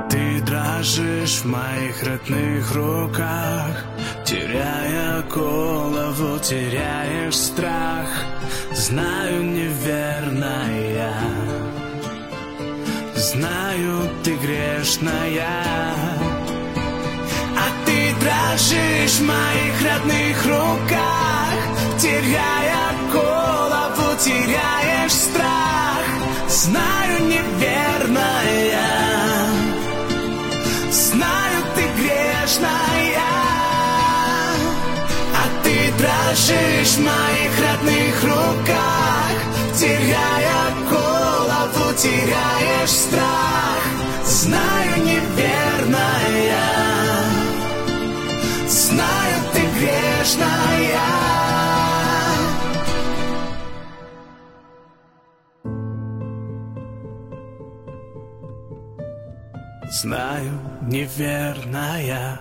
ты дрожишь в моих родных руках, теряя голову, теряешь страх. Знаю, неверная, знаю, ты грешная, а ты дрожишь в моих родных руках, теряя голову, теряешь страх. Знаю, неверная, знаю, ты грешная, а ты дрожишь в моих родных руках, теряя голову, теряешь страх. Знаю, неверная, знаю, ты грешная. Знаю, неверная,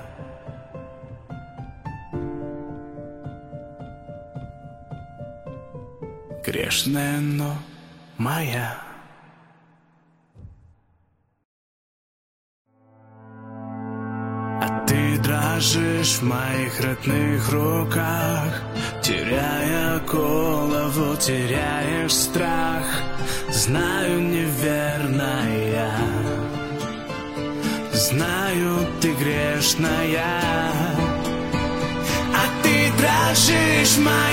грешная, но моя. А ты дрожишь в моих родных руках, теряя голову, теряешь страх. Знаю, неверная, знаю, ты грешная, а ты дрожишь в моих